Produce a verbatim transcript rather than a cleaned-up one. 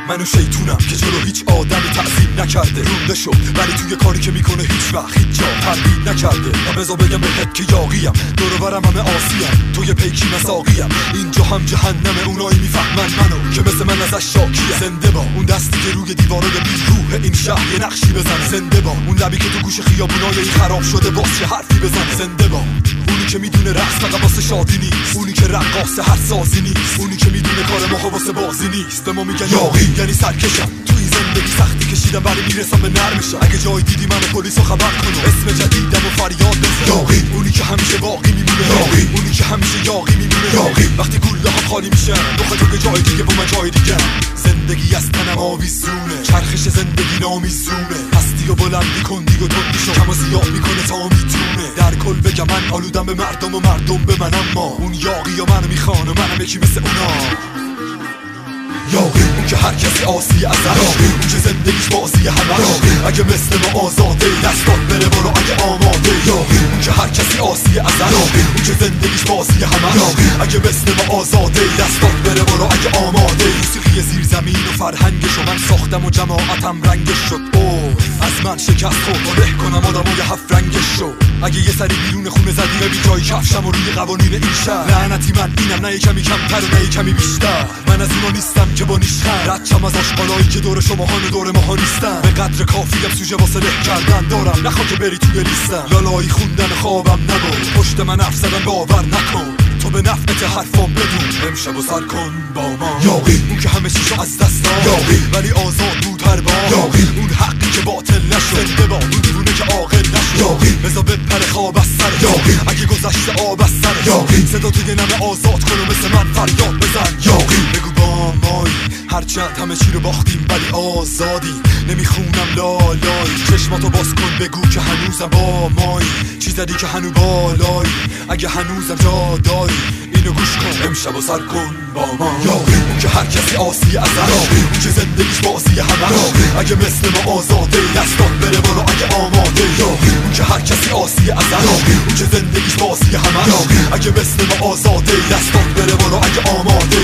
منو شیطونم که جلو هیچ آدمی تعظیم نکرده، رونده شد ولی توی کاری که میکنه هیچ وقت هیچ جا تردید نکرده. و بذار بگم بهت که یاقیم، دور و برم همه آسیم، توی پیکی مساقیم. اینجا هم جهنم، اونایی میفهمن منو که مثل من ازش شاکیه. زنده با اون دستی که روی دیوارای بیروح این شهر یه نقشی بزن. زنده با اون لبی که تو گوش خیابونای این خراب شده واسه حرفی بزن. زنده با اونی که میدونه رقص فقط واسه شادی نیست، اونی که رقاص هر سازی نیست، اونی که میدونه کار ما واسه بازی نیست. به ما میگن یاقی یعنی سرکشم، تو این زندگی سختی کشیدم ولی میرسم به نرمشم. اگه جای دیدی منو پلیسو خبر کن و اسم جدیدم و فریاد بزن. یاقی اونی که همیشه باقی میمونه، یاقی اونی که همیشه یاقی میمونه. یاقی وقتی گوله ها خالی میشن بخواد تو که جای دیگه با من جای دیگه. زندگی از تنم آویزونه، چرخش زندگی نامیزونه. هستی و بلندی کن دیگه تندی شو، کم و زیاد میکنه تا میتونه. در کل بگم من آلودم به مردم و مردم به من، اما اون یاقی و منو میخوان و منم یکی مثل اونا. یاقی اون که هر کسی آسی ازش، یاقی اون که زندگیش بازی همش. اگه مثل ما آزاده دستات بره برو اگه آماده. یاقی اون که هر کسی آسی ازش، یاقی اون که زندگیش بازی همش. اگه مثل ما آزاده دستات بره برو اگه آماده. موسیقی زیر زمین و فرهنگشو من ساختم و جماعتم رنگش شد. اوه از من شکست خورد و له کنم آدمای هفت رنگش شو. اگه یه سری بیرون خونه زدی بی جای کفشم و روی قوانین این شهر. لعنتی من اینم، نه کمی کمتر و نه کمی بیشتر. من از اونا نیستم که با نیشخن ردشم از آشغالایی که دور شماهان و دور ماها نیستن. به قدر کافیم سوژه واسه له کردن دارم، نخوا که بری توی لیستم. لالایی خوندن خوابم نبود، پشت من حرف زدن باور نکن. تو به نفعت حرفام بدون، امشب و سر کن با ما. یاقی اون که همه چیشو از دست داد، یاقی ولی آزاد بود هر بار. یاقی اون حقی که باطل نشد، زنده باد اون دیوونه که عاقل نشد. یاقی بذار بپره خواب از سر، یاقی اگه گذشته آب از سر. یاقی صدا توی نمه آزاد کن و مثل من فریاد بزن. یاقی بگو با مایی هرچند همه چی رو باختیم ولی آزادی. نمیخونم لالایی، چشماتو باز کن بگو که هنوزم با مایی. چی زدی که هنو بالایی، اگه هنوزم جا داری اینو گوش کن امشب و سر کن با ما. یاقی اون که هر کسی آسی ازش، یاقی اون که زندگیش بازی همش. اگه مثل ما آزاده دستات بره برو اگه آماده. یاقی اون که هر کسی آسی ازش، یاقی اون که زندگیش بازی همش. اگه مثل ما آزاده دستات بره برو اگه آماده.